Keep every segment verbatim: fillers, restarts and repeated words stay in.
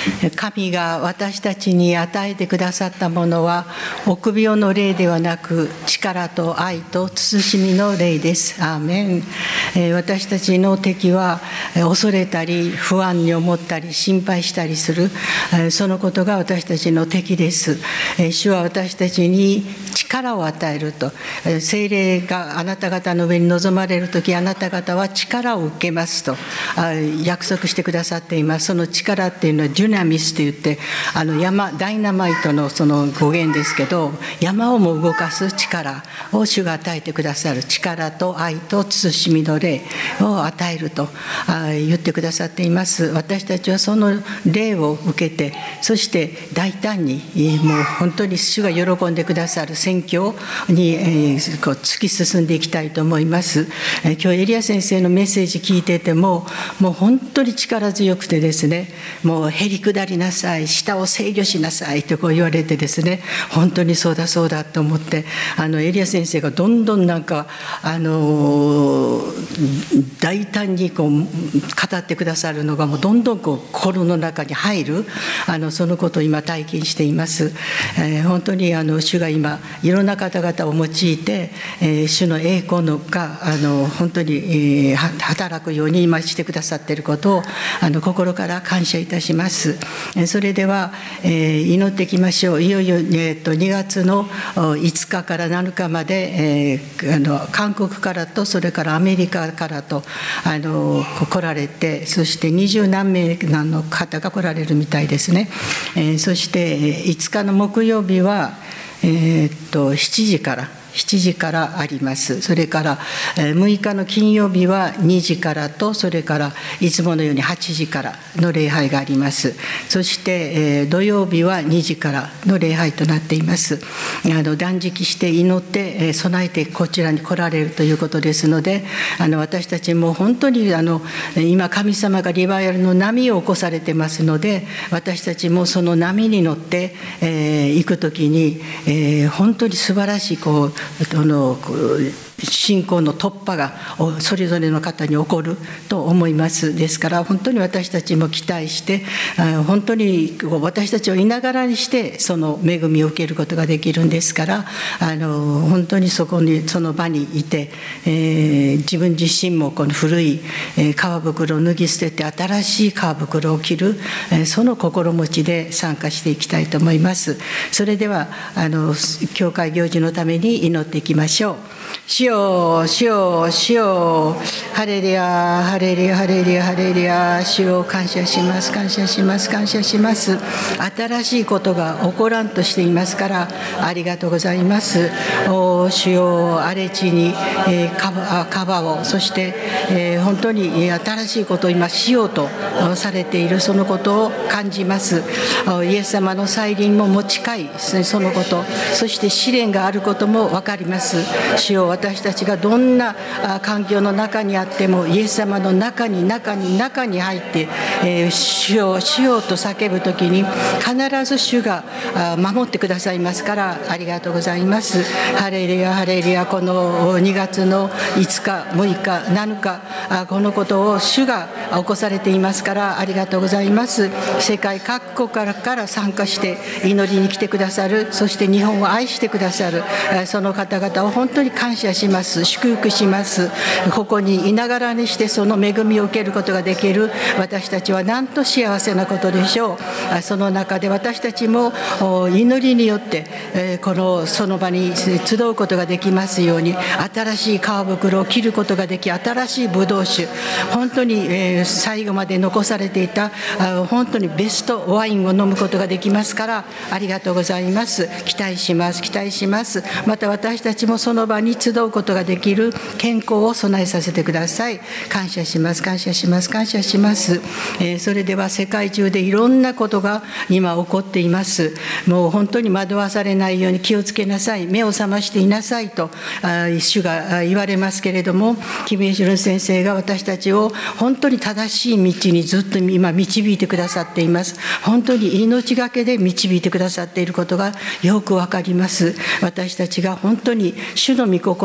神が私たちに与えてくださったものは臆病の霊ではなく、力と愛と慎みの霊です。アーメン。私たちの敵は恐れたり不安に思ったり心配したりする、そのことが私たちの敵です。主は私たちに力を与えると、聖霊があなた方の上に臨まれるとき、あなた方は力を受けますと約束してくださっています。その力っていうのはデュナミスといって、あの山ダイナマイトのその語源ですけど、山をも動かす力を主が与えてくださる、力と愛と慎みの霊を与えると言ってくださっています。私たちはその霊を受けて、そして大胆にもう本当に主が喜んでくださる宣教にこう突き進んでいきたいと思います。今日エリア先生のメッセージ聞いてても、もう本当に力強くてですね、もうへり下りなさい、下を制御しなさいとこう言われてですね、本当にそうだそうだと思って、あのエリア先生がどんどんなんかあの大胆にこう語ってくださるのがもうどんどんこう心の中に入る、あのそのことを今体験しています。えー、本当にあの主が今いろんな方々を用いて、えー、主の栄光のがあの本当に、えー、働くように今してくださっていることをあの心から感謝いたします。それでは、えー、祈っていきましょう。いよいよ、えー、とにがつのいつかからなのかまで、えー、あの韓国からとそれからアメリカからとあの来られて、そして二十何名の方が来られるみたいですね。えー、そしていつかの木曜日は、えー、としちじからしちじからあります。それからむいかの金曜日はにじからと、それからいつものようにはちじからの礼拝があります。そして土曜日はにじからの礼拝となっています。あの断食して祈って備えてこちらに来られるということですので、あの私たちも本当にあの今神様がリバイアルの波を起こされてますので、私たちもその波に乗って、えー、行くときに、えー、本当に素晴らしいこうあの信仰の突破がそれぞれの方に起こると思います。ですから本当に私たちも期待して、本当に私たちをいながらにしてその恵みを受けることができるんですから、あの本当にそこにその場にいて、えー、自分自身もこの古い革袋を脱ぎ捨てて新しい革袋を着る、その心持ちで参加していきたいと思います。それではあの教会行事のために祈っていきましょう。主よ、主よ、主よ、ハレルヤ、ハレルヤ、ハレルヤ、ハレルヤ、主よ、感謝します、感謝します、感謝します。新しいことが起こらんとしていますから、ありがとうございます。お主よ、荒れ地に、えー、カバ、カバを、そして、えー、本当に新しいことを今しようとされている、そのことを感じます。イエス様の再臨もも近い、そのこと、そして試練があることも分かります。主よ、私たちがどんな環境の中にあっても、イエス様の中に中に中に入って、えー、主よ主よと叫ぶときに必ず主が守ってくださいますから、ありがとうございます。ハレルヤ、ハレルヤ。このにがつのいつかむいかなのか、このことを主が起こされていますから、ありがとうございます。世界各国からから参加して祈りに来てくださる、そして日本を愛してくださるその方々を本当に感謝します。祝福します。ここにいながらにしてその恵みを受けることができる私たちはなんと幸せなことでしょう。その中で私たちも祈りによってこのその場に集うことができますように、新しい皮袋を切ることができ、新しいブドウ酒、本当に最後まで残されていた本当にベストワインを飲むことができますから、ありがとうございます。期待します、期待します。また私たちもその場に集うことができる健康を備えさせてください。感謝します、感謝します、感謝します。えー、それでは世界中でいろんなことが今起こっています。もう本当に惑わされないように気をつけなさい、目を覚ましていなさいと主が言われますけれども、キム・イェジュン先生が私たちを本当に正しい道にずっと今導いてくださっています。本当に命がけで導いてくださっていることがよくわかります。私たちが本当に主の御心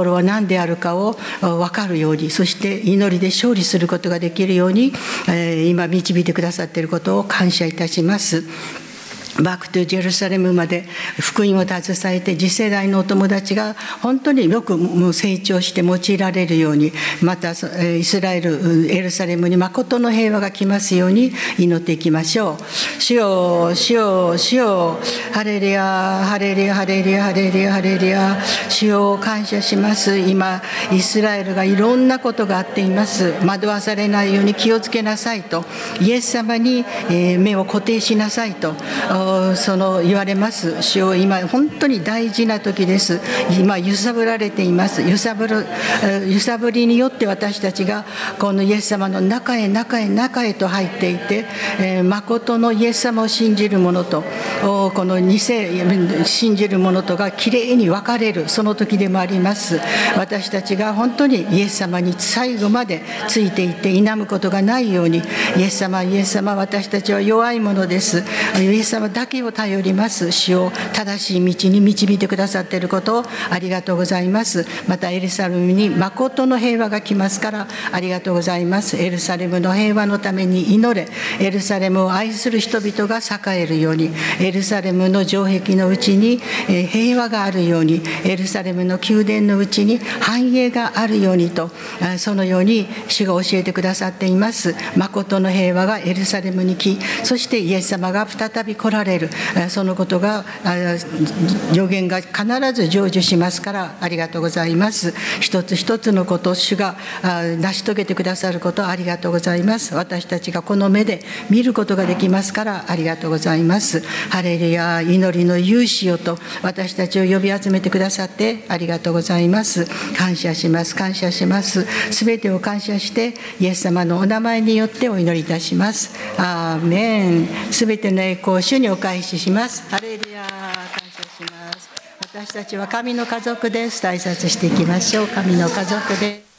心は何であるかを分かるように、そして祈りで勝利することができるように、今導いてくださっていることを感謝いたします。バックトゥジェルサレムまで福音を携えて、次世代のお友達が本当によく成長して用いられるように、またイスラエルエルサレムに誠の平和が来ますように祈っていきましょう。主よ主よ主よ、ハレルヤハレルヤハレルヤハレルヤハレルヤ、主よ感謝します。今イスラエルがいろんなことがあっています。惑わされないように気をつけなさいと、イエス様に目を固定しなさいとその言われます。主よ、今本当に大事な時です。今揺さぶられています。揺さぶる揺さぶりによって私たちがこのイエス様の中へ中へ中へと入っていて、えー、誠のイエス様を信じる者とこの偽信じる者とがきれいに分かれるその時でもあります。私たちが本当にイエス様に最後までついていって否むことがないように、イエス様イエス様、私たちは弱いものです。イエス様だけを頼ります。主を正しい道に導いてくださっていることをありがとうございます。またエルサレムに誠の平和が来ますからありがとうございます。エルサレムの平和のために祈れ、エルサレムを愛する人々が栄えるように、エルサレムの城壁のうちに平和があるように、エルサレムの宮殿のうちに繁栄があるようにと、そのように主が教えてくださっています。誠の平和がエルサレムに来、そしてイエス様が再び来られる、そのことが予言が必ず成就しますからありがとうございます。一つ一つのことを主が成し遂げてくださることをありがとうございます。私たちがこの目で見ることができますからありがとうございます。ハレルヤ、祈りの勇士よと私たちを呼び集めてくださってありがとうございます。感謝します感謝します。すべてを感謝してイエス様のお名前によってお祈りいたします。アーメン。すべての栄光を主にお返しします。ハレルヤ、感謝します。私たちは神の家族です。大切していきましょう。神の家族です。